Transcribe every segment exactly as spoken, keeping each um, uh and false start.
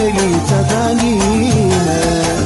carmelita danina.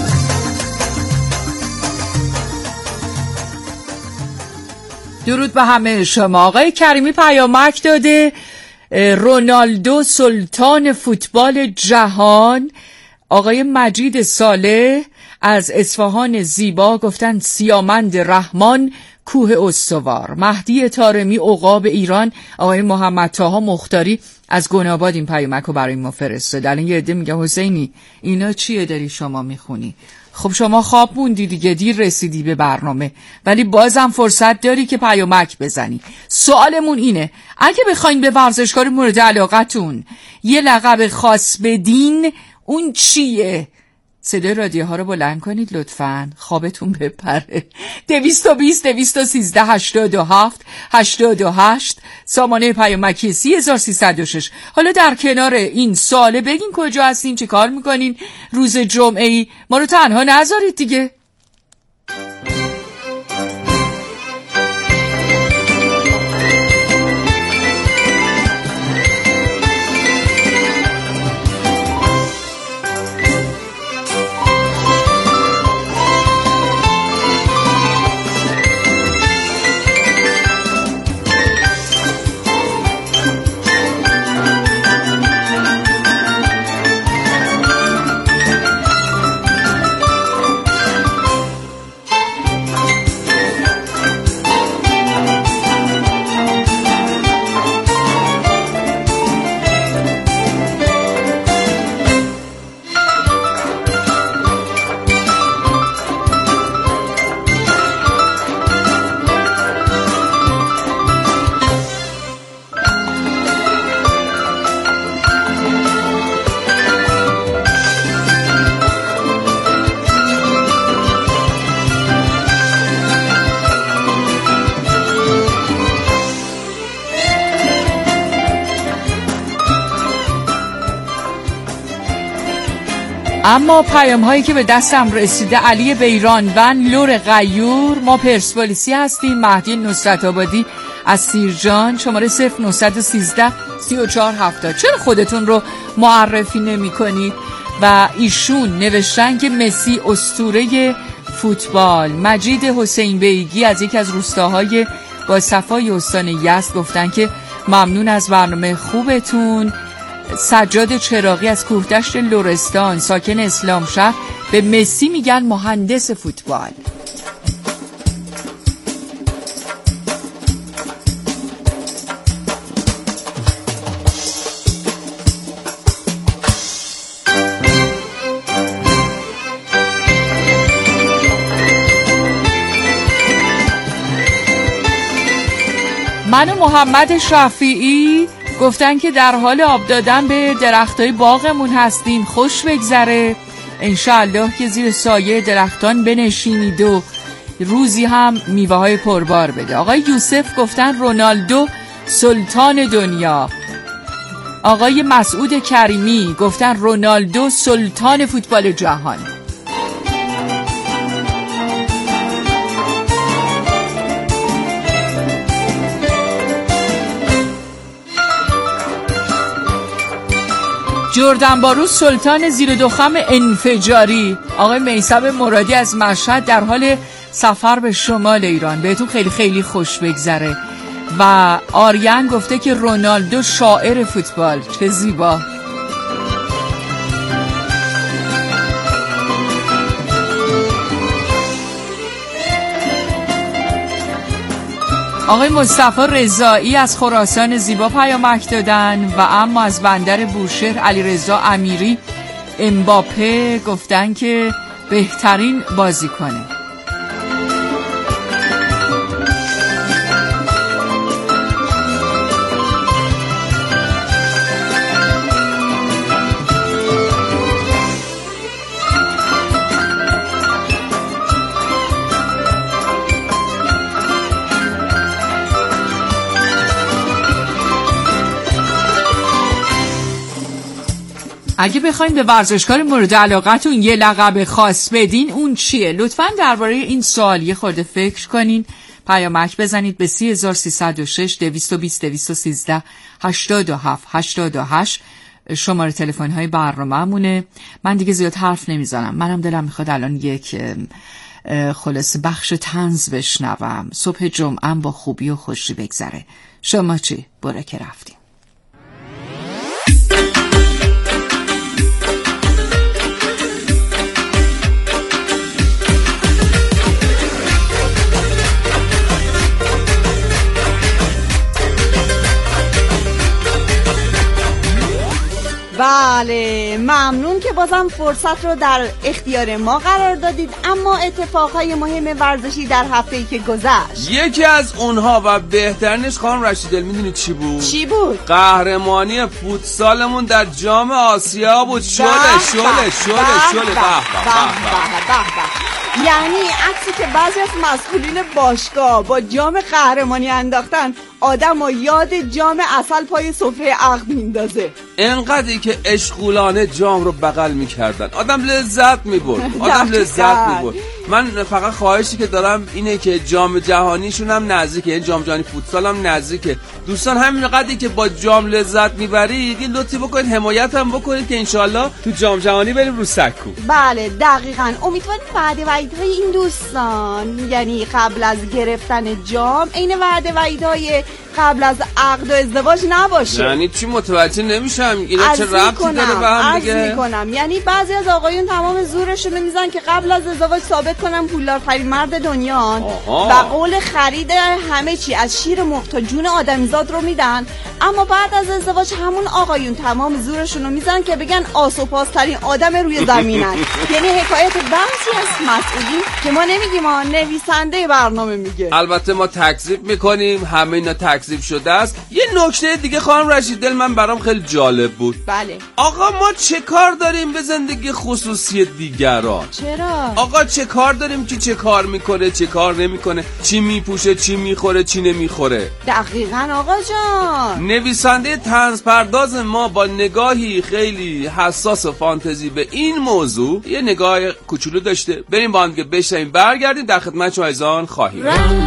درود به همه شما. آقای کریمی پیامک داده رونالدو سلطان فوتبال جهان. آقای مجید صالح از اصفهان زیبا گفتن سیامند رحمان کوه استوار. مهدی طارمی عقاب ایران. آقای محمد طاها مختاری از گناباد این پیامک رو برای ما فرستاد. الان یه عده میگه حسینی اینا چیه داری شما میخونی؟ خب شما خواب موندی دیگه، دیر رسیدی به برنامه، ولی بازم فرصت داری که پیامک بزنی. سوالمون اینه اگه بخواین به ورزشکار مورد علاقتون یه لقب خاص بدین اون چیه؟ صدای رادیو ها رو بلند کنید لطفاً، خوابتون بپره. دویست و بیست دویست و سیزده هشتاد و هفت هشتاد و هشت سامانه پیامکی سی هزار و سیصد و شش. حالا در کنار این سواله بگین کجا هستین، چه کار میکنین روز جمعه ای، ما رو تنها نذارید دیگه. اما پیام هایی که به دستم رسیده: علی بیرانوند، لور غیور، ما پرسپولیسی هستیم. مهدی نصرت آبادی از سیرجان، شماره صفر نهصد و سیزده سی و چهار هفتاد. چرا خودتون رو معرفی نمی کنید؟ و ایشون نوشتن که مسی اسطوره فوتبال. مجید حسین بیگی از یک از روستاهای با صفای استان یزد گفتن که ممنون از برنامه خوبتون. سجاد چراغی از کوهدشت لرستان، ساکن اسلام شهر، به مسی میگن مهندس فوتبال. من و محمد شفیعی گفتن که در حال آب دادن به درختای باغمون هستیم، خوش بگذره انشاءالله که زیر سایه درختان بنشینید و روزی هم میوه های پربار بده. آقای یوسف گفتن رونالدو سلطان دنیا. آقای مسعود کریمی گفتن رونالدو سلطان فوتبال جهان. جردن بارو سلطان زیر دخم انفجاری. آقای میثم مرادی از مشهد در حال سفر به شمال ایران، بهتون خیلی خیلی خوش بگذره. و آریان گفته که رونالدو شاعر فوتبال. چه زیبا. آقای مصطفی رضایی از خراسان زیبا پیامک دادن. و اما از بندر بوشهر علیرضا امیری امباپه گفتن که بهترین بازیکنه. اگه بخوایم به ورزشکار مورد علاقتون یه لقب خاص بدین اون چیه؟ لطفاً درباره این سوال یه خورده فکر کنین، پیامک بزنید به سی هزار و سیصد و شش دویست و بیست دویست و سیزده هشتاد و هفت هشتاد و هشت شماره تلفن های برنامه‌مونه. من دیگه زیاد حرف نمیزنم، منم دلم میخواد الان یک خلاص بخش طنز بشنوم. صبح جمعه با خوبی و خوشی بگذره. شما چی؟ برو که رفتیم. بله، ممنون که بازم فرصت رو در اختیار ما قرار دادید. اما اتفاقهای مهم ورزشی در هفته‌ای که گذشت، یکی از اونها و بهترینش خانم رشیدل میدونید چی بود؟ چی بود؟ قهرمانی فوتسالمون در جام آسیا بود. شله شله شله شله به به. یعنی عکسی که بعضی از مسئولین باشگاه با جام قهرمانی انداختن آدم و یاد جام عسل پای سفره عقد میندازه. انقدری که اشغولانه جام رو بغل میکردن آدم لذت میبرد آدم لذت میبرد. من فقط خواهشی که دارم اینه که جام جهانیشون هم نزدیکه، این جام جهانی فوتسال هم نزدیکه. دوستان همین قدری که با جام لذت میبرید یه لطفی بکنید حمایت هم بکنید که انشالله تو جام جهانی بریم رو سکو. بله دقیقاً. امیدواریم وعده وعیدهای این دوستان، یعنی قبل از گرفتن جام، عین وعده وعیدهای قبل از عقد و ازدواج نباشه. یعنی چی؟ متوجه نمیشم اینا چه ربطی داره به هم دیگه؟ عرض میکنم یعنی بعضی از آقایون تمام زورشون رو میزنن که قبل از ازدواج ثابت کنن پولدارترین مرد دنیان و قول خرید همه چی از شیر مرغ تا جون آدمیزاد رو میدن، اما بعد از ازدواج همون آقایون تمام زورشون رو میزنن که بگن آس و پاسترین آدم روی زمینن. یعنی حکایت بحثی از مسئولین که ما نمیگیم، ما نویسنده برنامه میگه. البته ما تکذیب میکنیم، همه اینا تکذیب شده است. یه نکته دیگه خانم رشیدل من برام خیلی جالب بود. بله آقا ما چه کار داریم به زندگی خصوصی دیگران؟ چرا؟ آقا چه کار داریم که چه کار میکنه چه کار نمیکنه، چی میپوشه چی میخوره چی نمیخوره؟ دقیقاً آقا جان. نویسنده طنز پرداز ما با نگاهی خیلی حساس و فانتزی به این موضوع یه نگاه کوچولو داشته. بریم با هم که بشنویم، برگردیم در خدمت شما عزیزان خواهیم.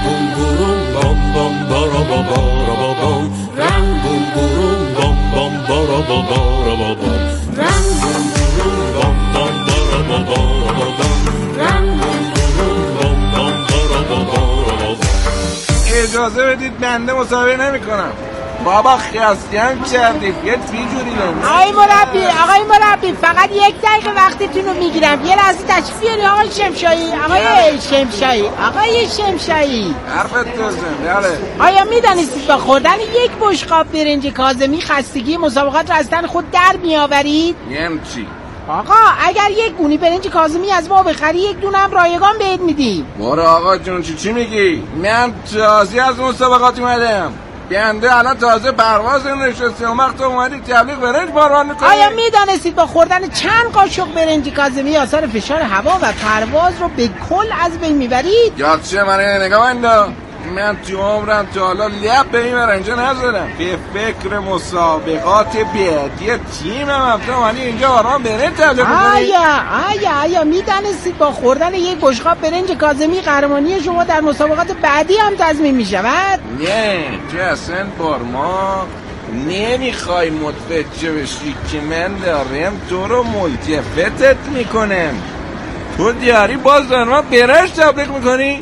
اجازه بدید بنده مسابقه نمی کنم. بابا خیاستیم کردید یه بیجوری بمید. آقای مربی آقای مربی فقط یک دقیقه وقتتون رو میگیرم. یه لحظه تشریف بیارید آقای شمشایی. آقای شمشایی آقای شمشایی حرفت توزم. بله آیا میدانستید با خوردن یک بشقاب برنج کاظمی خستگی مسابقات رو از تن خود در میآورید؟ یم چی؟ آقا اگر یک گونی برنج کاظمی از ما بخری یک دونه هم رایگان بهت میدیم. برو آقا جون چی چی میگی؟ من تازه از مسابقات اومدم. بنده الان تازه پرواز نشسته اون وقت اومدی تبلیغ برنج باران میکنی. آیا میدانستید با خوردن چند قاشق برنج کاظمی آثار فشار هوا و پرواز رو به کل از بین میبرید؟ یاد چه من نگاه بنده، من تو عمرم تا حالا لب به این برنجه نزدم. به فکر مسابقات بعدی تیمم هم تو منی اینجا آرام برنج تبلیغ میکنی. آیا آیا آیا میدانستید با خوردن یک بشقاب برنج کاظمی قهرمانی شما در مسابقات بعدی هم تضمین میشود؟ نه تو اصلا بار ما نمیخوای متوجه بشی که من دارم تو رو ملتفتت میکنم. تو دیاری باز دارم ما برنج تبلیغ میکنی؟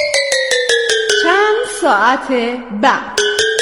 چند ساعت بعد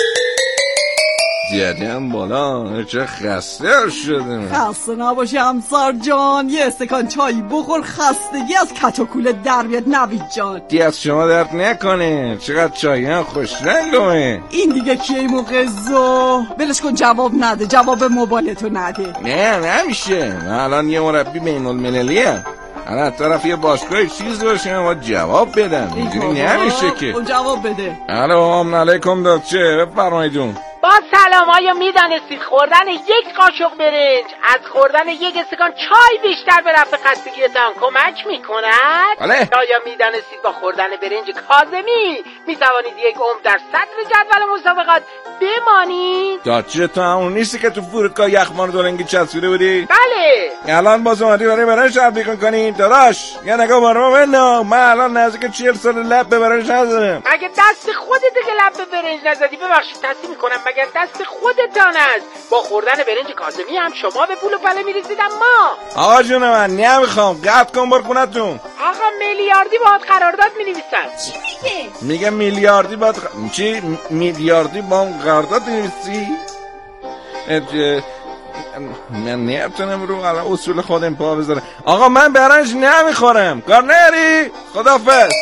زیادیم بالا چه خسته شدم. خسته نباشی همسر جان، یه استکان چای بخور خستگی از کت و کوله در بیاد. نوید جان دی از شما درد نکنه، چقدر چایی هم خوش رنگمه. این دیگه کیه موقع زو بلش کن، جواب نده، جواب موبایلتو نده. نه نمیشه، من الان یه مربی بین المللی ام، الان طرف یه باشگاه چیز باشه ما جواب بدم. اینجوری نمیشه که. اون جواب بده. الو علیکم دکتر بفرمایید. جون با سلام، آیا میدانستید خوردن یک قاشق برنج از خوردن یک استکان چای بیشتر به رفع خستگیتان کمک میکند؟ بله. آیا میدانستید با خوردن برنج کاظمی میتوانید یک عمر در صدر جدول مسابقات بمانید؟ داچه تو همون نیستی که تو فرودگاه یخمار دورنگی چسبیده بودی؟ بله. الان باز اومدی برای برنج تبلیغ میکنی؟ داداش یه نگاه بارو بنداز، من الان نزدیک چهل سال لب به برنج نزدم. اگه دست خودت که لب به برنج نزدی، ببخشید تصدیق میکنم، مگر دست خودتان است. با خوردن برنج کاظمی هم شما به پول و پله میرسید. اما آقا جون من نمیخوام، قطع کن بر خونتون. آقا میلیاردی باهات قرارداد مینویسن. چی میگه؟ میگه میلیاردی باید خ... چی؟ م- میلیاردی با هم قرارداد می‌نویسی؟ اج... من نمیتونم رو علی اصول خودم پا بذارم. آقا من برنج نمیخورم، کار نری. خداحافظ.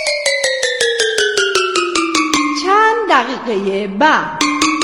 چند دقیقه بعد.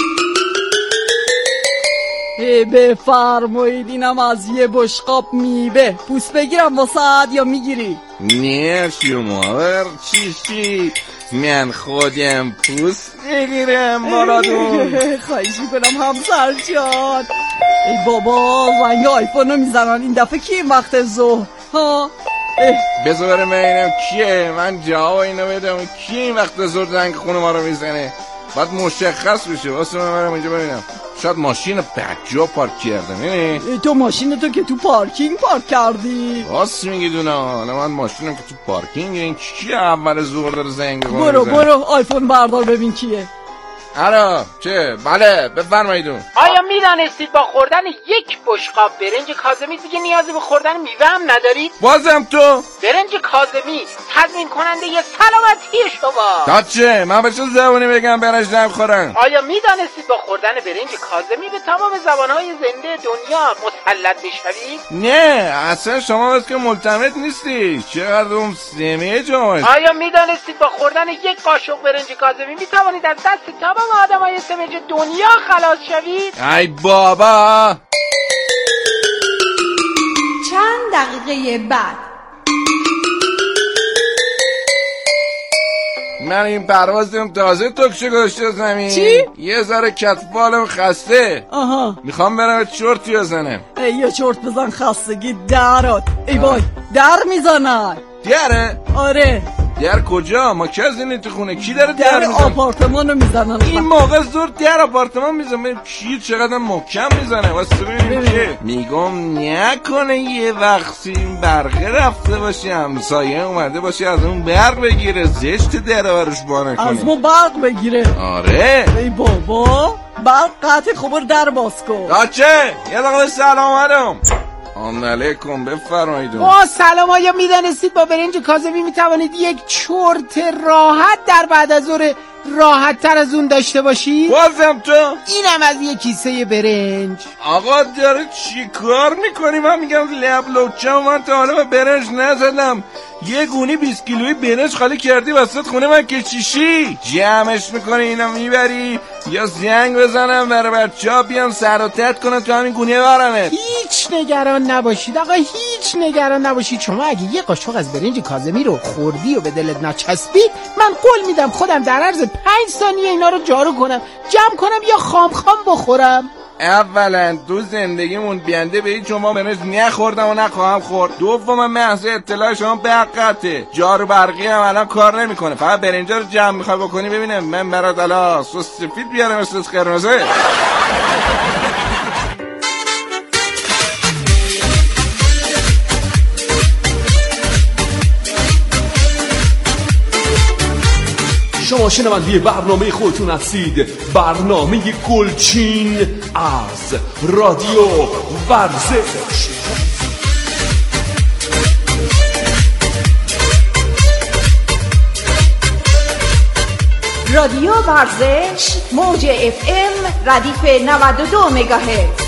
بفرمایید، اینم از یه بشقاب میوه. پوست بگیرم واسه یا میگیری؟ نه شما بر چی چی من خودم پوست میگیرم برادون. خواهیش میکنم همسر جان. ای بابا، زنگ آیفون رو میزنن این دفعه. کی این وقت ظهر ها؟ بذار من اینم کیه، من جواب اینو بدم. کی این وقت زور زنگ خونه ما رو میزنه؟ باید مشخص بشه. واسه من برم اینجا ببینم. شاید ماشین بجا پارک کردم. یعنی تو ماشین تو که تو پارکینگ پارک کردی. راست میگی دونا. حالا من ماشینم که تو پارکینگ. این کی اول زور داره زنگ خونه برو میزنه؟ برو آیفون بردار ببین کیه. الو چه؟ بله بفرمایید. آیا میدانستید با خوردن یک بشقاب برنج کاظمی دیگه نیازی به خوردن میوه هم ندارید؟ بازم تو؟ برنج کاظمی تضمین کننده ی سلامتی شما. تا چه؟ من به چه زبونی بگم برنج نمیخورم؟ آیا میدانستید با خوردن برنج کاظمی به تمام زبانهای زنده دنیا مسلط میشوید؟ نه اصلا شما بس که ملتمس نیستی. چقدر اون سمه جامعه. آیا میدانستید با خوردن یک قاشق برنج کاظمی میتوانید از دست تمام آدمای سمج دنیا خلاص شوید؟ ای بابا. چند دقیقه بعد. من این پروازم تازه تکشه گذاشته زمین. چی؟ یه ذره کتف بالم خسته. آها. میخوام برم چرتی بزنم. ای یه چرت بزن خستگی درات. ای وای در میزنن. دره؟ آره در کجا؟ ما که از این تو خونه کی داره در, در میزن؟ آپارتمان رو میزنن. این موقع زور در آپارتمان میزنم. کی چقدر محکم میزنه واسه ببینیم که میگم نکنه یه وقتی برقه رفته باشه همسایه اومده باشه از اون برق بگیره زشت در برش بانه کنه. از ما برق بگیره. آره. ای بابا برق قطع. خبر در باز کن. داچه یه دقیقه سلام علیکم. آن علیکم بفرمایید. با سلام. آیا میدانستید با برنج کاظمی میتوانید یک چرت راحت در بعد از ظهر راحت تر از اون داشته باشید؟ بازم تو؟ اینم از یک کیسه برنج. آقا داره چی کار میکنی؟ من میگم لب لوچم. من تا حالا به برنج نزدم. یه گونی بیست کیلویی برنج خالی کردی وسط خونه من که چیشی جمعش میکنی اینو میبری یا زنگ بزنم برای بچه ها بیان سر و تت کنن تو همین گونیه برمت؟ هیچ نگران نباشید آقا، هیچ نگران نباشید. شما اگه یه قاشق از برنج کاظمی رو خوردی و به دلت نچسبید، من قول میدم خودم در عرض پنج ثانیه اینا رو جارو کنم، جمع کنم یا خام خام بخورم. اولا تو زندگیمون بیانده به هیچ شما برنج نخوردم و نخواهم خورد. دوم محض اطلاع شما برقته. جارو برقی هم الان کار نمیکنه. فقط برنجا رو جمع میخوای بکنی. ببینم من برات الا سس سفید بیارم مثل قرمزه. شما شنونده برنامه خودتون هستید. برنامه گلچین از رادیو ورزش. رادیو ورزش موج اف ام ردیف نود و دو مگاهرتز.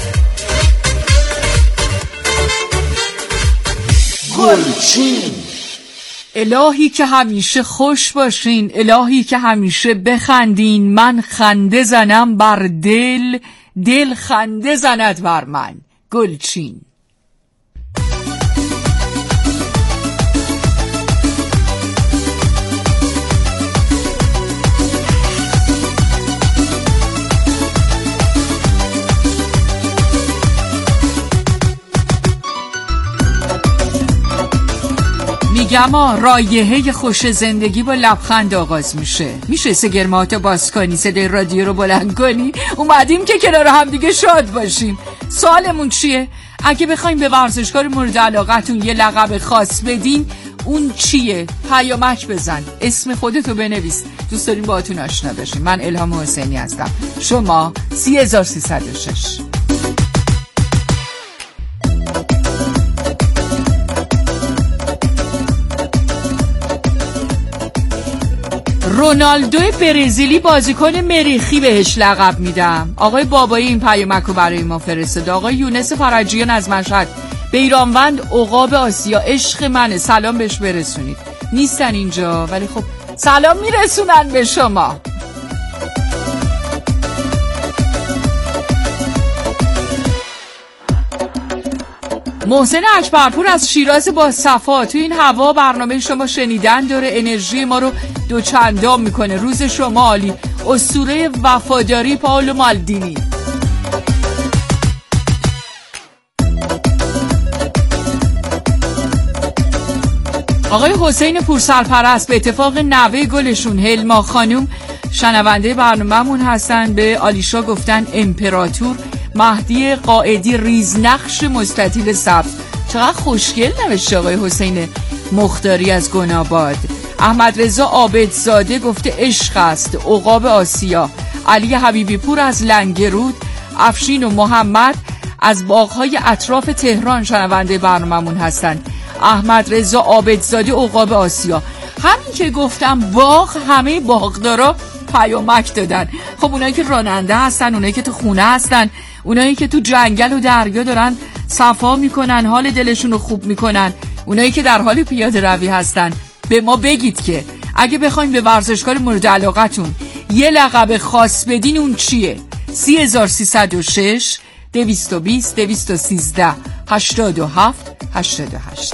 گلچین. الهی که همیشه خوش باشین، الهی که همیشه بخندین. من خنده زنم بر دل، دل خنده زند بر من. گلچین. میگم رایحه خوش زندگی با لبخند آغاز میشه. میشه سگرماتو باز کنی، صدای رادیو رو بلند کنی؟ اومدیم که کنار هم دیگه شاد باشیم. سوالمون چیه؟ اگه بخوایم به ورزشکار مورد علاقتون یه لقب خاص بدین، اون چیه؟ پیامک بزن، اسم خودتو بنویس، دوست داریم باهاتون آشنا بشیم. من الهام حسینی هستم، شما سی هزار سیصد و شش. رونالدو برزیلی بازیکن مریخی بهش لقب میدم. آقای بابایی این پیامکو برای ما فرستاد. آقای یونس فرجیان از مشهد، بیرانوند عقاب آسیا عشق منه، سلام بهش برسونید. نیستن اینجا ولی خب سلام میرسونن به شما. محسن اکبرپور از شیراز با صفا، تو این هوا برنامه شما شنیدن داره، انرژی ما رو دوچندان میکنه. روز شما عالی. اسطوره وفاداری پائولو مالدینی. آقای حسین پورسرپرست، به اتفاق نوه گلشون هلما خانوم شنونده برنامه‌مون هستن، به آلیشا گفتن امپراتور. مهدی قائدی ریزنقش مستطیل سبز، چقدر خوشگل نوشته آقای حسین مختاری از گناباد. احمد رضا عابدزاده گفته عشق است، عقاب آسیا. علی حبیبی پور از لنگرود، افشین و محمد از باغ‌های اطراف تهران شنونده برنامه‌مون هستن. احمد رضا عابدزاده عقاب آسیا. همین که گفتم باغ، همه باغدارا پیامک دادن. خب اونایی که راننده هستن، اونایی که تو خونه هستن، اونایی که تو جنگل و دریا دارن صفا میکنن، حال دلشون رو خوب میکنن، اونایی که در حال پیاده روی هستن، به ما بگید که اگه بخوایم به ورزشکار مورد علاقتون یه لقب خاص بدین اون چیه؟ سی هزار سیصد و شش دویست و بیست دویست و سیزده هشتاد و هفت هشتاد و هشت.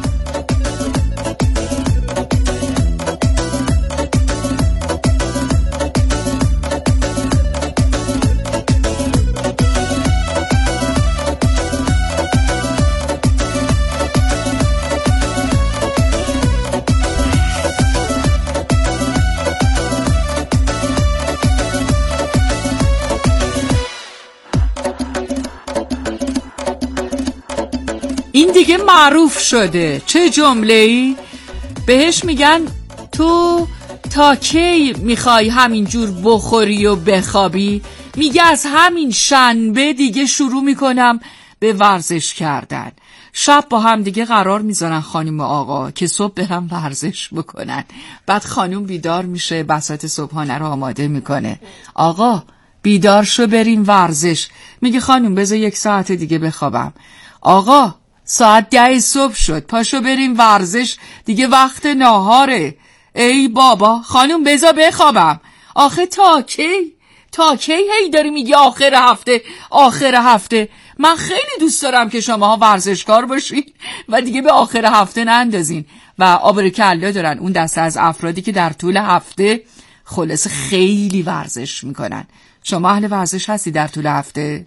این دیگه معروف شده. چه جمله‌ای؟ بهش میگن تو تا کی میخوای همینجور بخوری و بخوابی؟ میگه از همین شنبه دیگه شروع میکنم به ورزش کردن. شب با هم دیگه قرار میذارن خانم و آقا که صبح برن ورزش بکنن. بعد خانم بیدار میشه، بساط صبحانه رو آماده میکنه. آقا بیدار شو بریم ورزش. میگه خانم بذار یک ساعت دیگه بخوابم. آقا ساعت ده صبح شد، پاشو بریم ورزش، دیگه وقت ناهاره. ای بابا خانم بذار بخوابم. آخه تا کی؟ تا کی هی داری میگی آخر هفته آخر هفته؟ من خیلی دوست دارم که شماها ورزشکار باشین و دیگه به آخر هفته نندازین. و آبروکلا دارن اون دسته از افرادی که در طول هفته خلاص خیلی ورزش میکنن. شما اهل ورزش هستی در طول هفته؟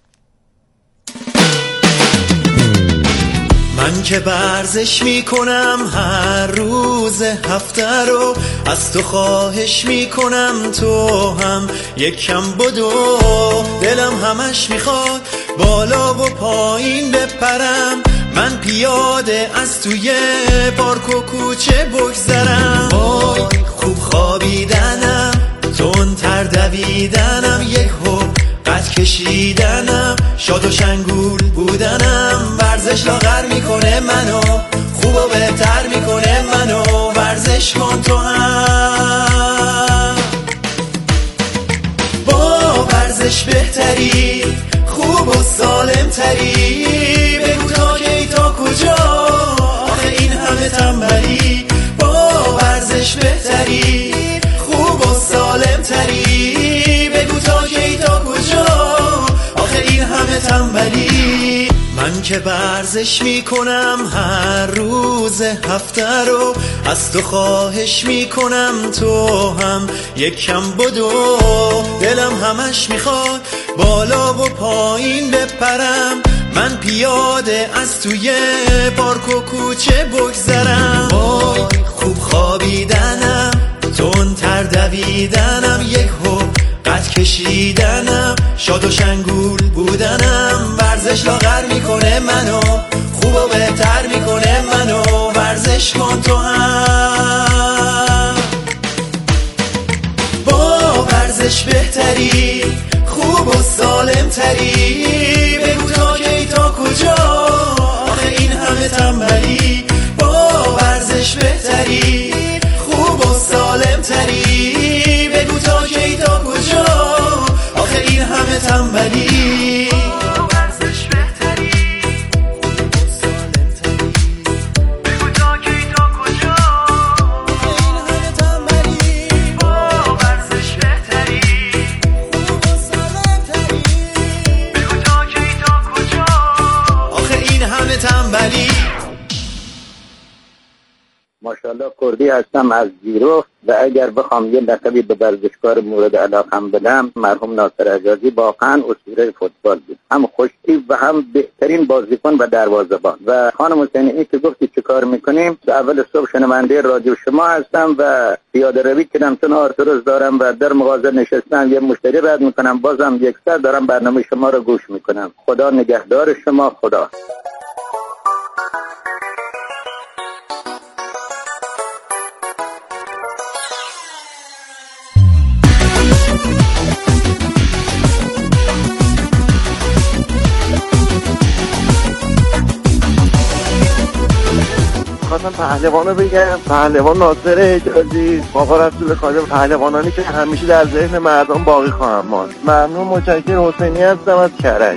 من که ورزش میکنم هر روز هفته رو، از تو خواهش میکنم تو هم یکم بدو. دلم همش میخواد بالا و پایین بپرم، من پیاده از توی پارک و کوچه بگذرم. وای خوب خوابیدنم، تندتر دویدنم، یک حب قد کشیدنم، شاد و شنگول بودنم. ورزش لاغر میکنه منو، خوب و بهتر میکنه منو. ورزش کن تو هم، با ورزش بهتری، خوب و سالم تری. بگو تا کی تا کجا، آخه این همه تنبلی. با ورزش بهتری، خوب و سالم تری. بگو تا کی تا کجا، آخه این همه تنبلی. من که ورزش میکنم هر روز هفته رو، از تو خواهش میکنم تو هم یکم بدو. دلم همش میخواد بالا و پایین بپرم، من پیاده از توی پارک و کوچه بگذرم. وای خوب خوابیدنم، تندتر دویدنم، یک حب قد کشیدنم، شاد و شنگول بودنم. ورزش لاغر میکنه منو، خوب و بهتر میکنه منو. ورزش ورزش کن تو هم، با ورزش بهتری، خوب و سالم تری. بگو تا کی تا کجا، آخه این همه تنبلی. با ورزش بهتری، خوب و سالم تری. بگو تا کی تا کجا، آخه این همه تنبلی. ماشاءالله کردی هستم از زیرو و اگر بخوام یه لقبی به ورزشکار مورد علاقم بدم، مرحوم ناصر حجازی واقعا اسطوره فوتبال بود، هم خوشتیپ و هم بهترین بازیکن و دروازه‌بان. و خانم حسینی این که گفتی چه کار میکنیم، اول صبح شنونده رادیو شما هستم و پیاده روی کردم چون آرتروز دارم و در مغازه نشستم یه مشتری رد میکنم، بازم یک ساعت دارم برنامه شما رو گوش میکنم. خدا نگهدار شما. خدا. خواستم پهلوانو بگم، پهلوان ناصر حجازی، آقا رسول خادم، پهلوانانی که همیشه در ذهن مردم باقی خواهم ماند. ممنون. متشکر. حسینی هستم از کرج.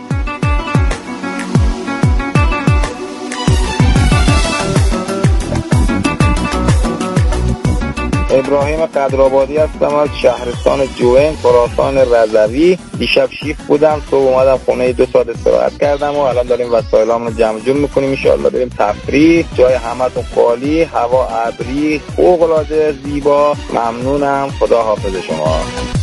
ابراهیم قدرآبادی هستم از شهرستان جوین، خراسان رضوی. دیشب شیفت بودم، صبح اومدم خونه دو ساعت استراحت کردم و الان داریم وسایلامون رو جمع جور میکنیم، ان شاءالله بریم تفریح. جای همتون خالی، هوا ابری، فوق العاده زیبا. ممنونم. خدا حافظ شما.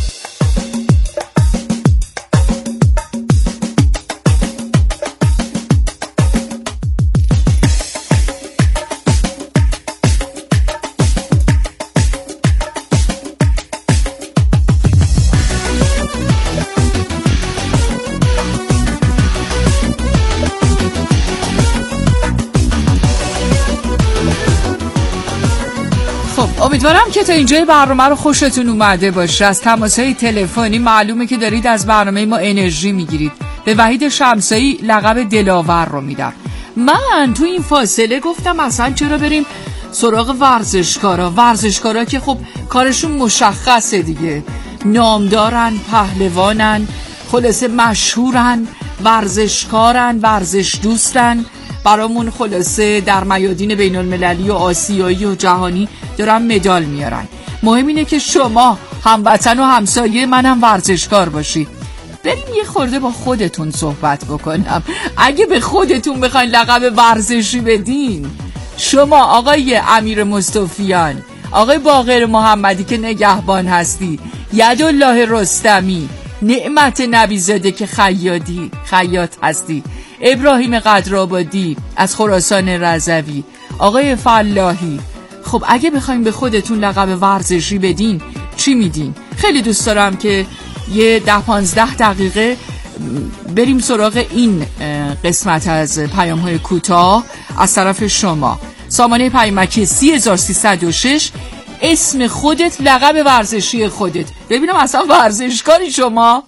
امیدوارم که تا اینجای برنامه رو خوشتون اومده باشه. از تماس‌های تلفنی معلومه که دارید از برنامه ما انرژی میگیرید. به وحید شمسایی لقب دلاور رو میدم. من تو این فاصله گفتم اصلا چرا بریم سراغ ورزشکارا. ورزشکارا که خب کارشون مشخصه دیگه، نامدارن، پهلوانن، خلاصه مشهورن، ورزشکارن، ورزش دوستن. برامون خلاصه در میادین بین المللی و آسیایی و جهانی دارن مدال میارن. مهم اینه که شما هموطن و همسایه منم ورزشکار باشی. بریم یه خورده با خودتون صحبت بکنم. اگه به خودتون بخواین لقب ورزشی بدین، شما آقای امیر مصطفیان، آقای باقر محمدی که نگهبان هستی، یدالله رستمی، نعمت نبیزاده که خیاطی خیاط هستی، ابراهیم قدرآبادی از خراسان رضوی، آقای فلاحی. خب اگه بخوایم به خودتون لقب ورزشی بدین چی میدین؟ خیلی دوست دارم که یه ده پانزده دقیقه بریم سراغ این قسمت از پیام های کوتاه از طرف شما. سامانه پیامکی سه هزار و سیصد و شش، اسم خودت، لقب ورزشی خودت. ببینم اصلا ورزشکاری شما؟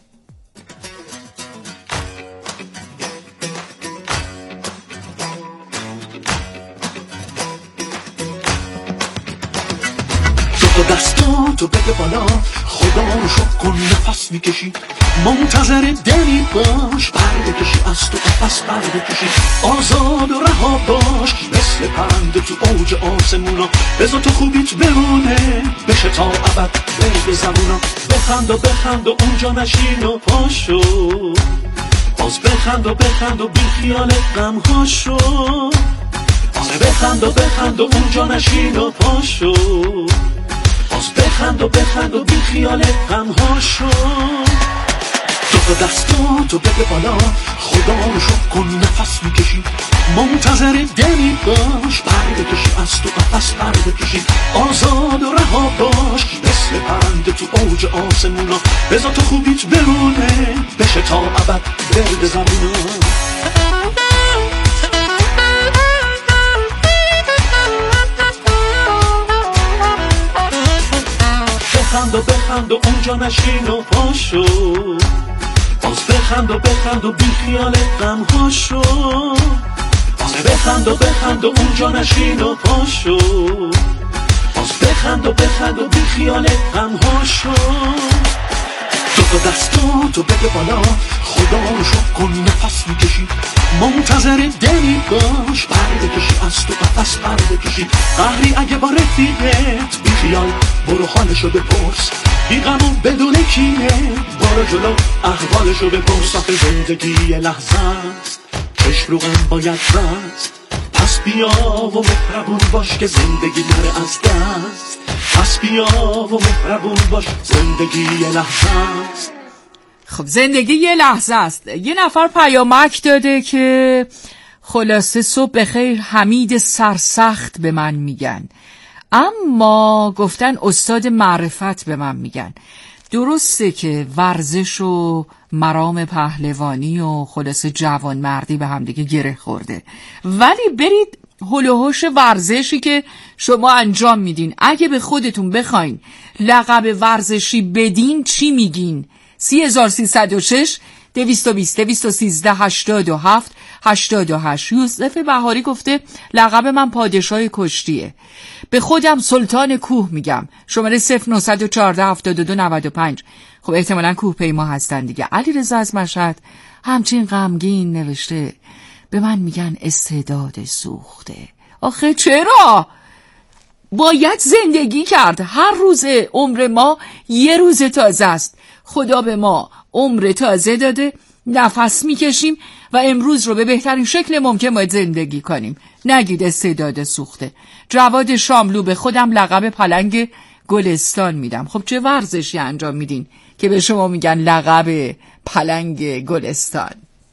تو دستاتو بده بالا، خدا رو شکر کن نفس میکشی، منتظر دلی باش، پر بکشی از تو قفس پر بکشی، آزاد و رها باش، مثل پرنده تو اوج آسمونا، بذار تو خوبیت بمونه بشه تا ابد برد زمونا، بخند و بخند و اونجا نشین و پاشو، باز بخند و بخند و بی خیال غم هاشو، باز بخند و بخند و اونجا نشین و پاشو، باز بخند و بخند و بی خیال غم هاشو. تو دستاتو بده بالا، خدا رو شکر کن نفس میکشی، منتظر دلی باش، پر بکشی از تو قفس پر بکشی، آزاد و رها باش، مثل پرنده تو اوج آسمونا، بذار تو خوبیت بمونه بشه تا ابد برد زمونا. بخند و اونجا نشین و پاشو، باز بخند و بخند و بی خیال غم هاشو، باز بخند و بخند و اونجا نشین و پاشو، باز بخند و بخند و بی خیال غم هاشو. تو با دستاتو بده بالا، خدا رو شکر کن نفس میکشی، منتظر دلی باش، برده کشی از تو قفس برده کشی. قهری اگه با رفیقت بی خیال برو حالشو بپرس، بی غمو بدون کینه برو جلو احوالشو بپرس. آخه زندگی یه لحظه است، چشم رو غم باید بست، پس بیا و مهربون باش که زندگی نره از دست. پس بیا و مهربون باش، زندگی یه لحظه است. خب زندگی یه لحظه است. یه نفر پیامک داده که خلاصه صبح بخیر حمید سرسخت به من میگن، اما گفتن استاد معرفت به من میگن. درسته که ورزش و مرام پهلوانی و خلاصه جوان مردی به هم دیگه گره خورده، ولی برید هول و هوش ورزشی که شما انجام میدین اگه به خودتون بخواین لقب ورزشی بدین چی میگین؟ سی هزار سیصد و شش دویست و بیست دویست و سیزده هشتاد و هفت هشتاد و هشت. یوسف بهاری گفته لقب من پادشاه کشتیه. به خودم سلطان کوه میگم. شماره صفر نه یک چهار هفتاد و دو نود و پنج. خب احتمالاً کوه پیما هستن دیگه. علیرضا از مشهد همچین غمگین نوشته به من میگن استعداد سوخته. آخه چرا؟ باید زندگی کرد. هر روز عمر ما یه روز تازه است. خدا به ما عمر تازه داده، نفس میکشیم و امروز رو به بهترین شکل ممکن باید زندگی کنیم. نگید استعداد سوخته. جواد شاملو به خودم لقب پلنگ گلستان میدم. خب چه ورزشی انجام میدین که به شما میگن لقب پلنگ گلستان؟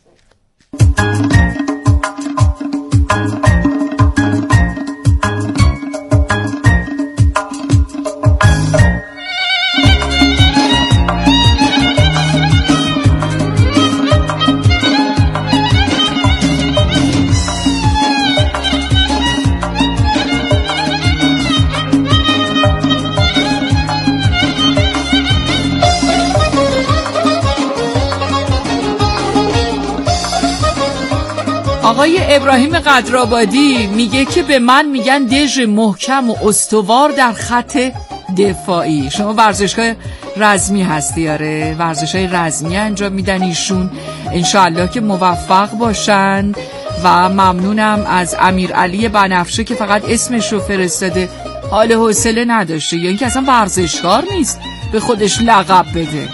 آقای ابراهیم قدرآبادی میگه که به من میگن دژ محکم و استوار در خط دفاعی. شما ورزشگاه رزمی هستی؟ آره، ورزش‌های رزمی انجام میدن ایشون. انشاءالله که موفق باشن و ممنونم از امیرعلی بنفشه که فقط اسمش رو فرستاده، حال حوصله نداشته یا اینکه اصلا ورزشکار نیست به خودش لقب بده.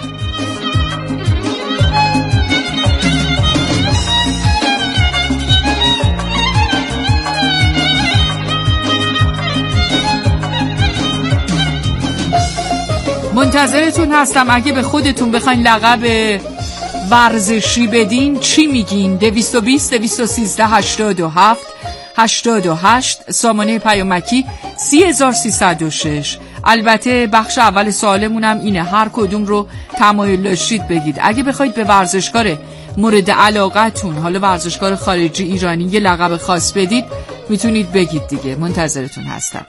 منتظرتون هستم اگه به خودتون بخواین لقب ورزشی بدین چی میگین؟ دویست و بیست دویست و سیزده هشتاد و هفت هشتاد و هشت. سامانه پیامکی سی هزار سیصد و شش. البته بخش اول سوالمونم اینه، هر کدوم رو تمایل داشتید بگید. اگه بخواید به ورزشکار مورد علاقتون، حالا ورزشکار خارجی ایرانی، یه لقب خاص بدید میتونید بگید دیگه. منتظرتون هستم.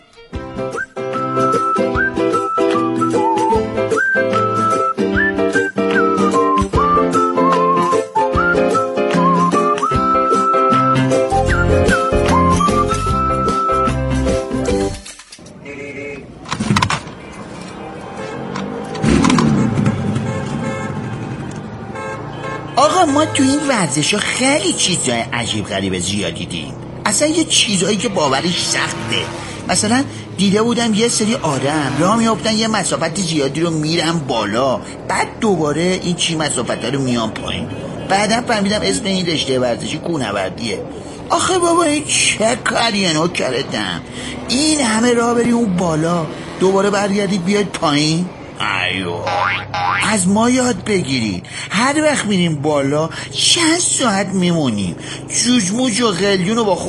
آقا ما تو این ورزش‌ها خیلی چیزای عجیب غریب زیاد دیدیم. اصلا یه چیزایی که باورش سخته. مثلا دیده بودم یه سری آدم راه میافتن یه مسافت زیادی رو میرن بالا، بعد دوباره این چی مسافت رو میان پایین. بعدم فهمیدم اسم این رشته ورزشی کوهنوردیه. آخه بابا این چه کاریه نوکرتم؟ این همه راه بری اون بالا دوباره برگردید بیاید پایین؟ ایو، از ما یاد بگیرید. هر وقت میریم بالا چند ساعت میمونیم، جوجموج و قلیون رو با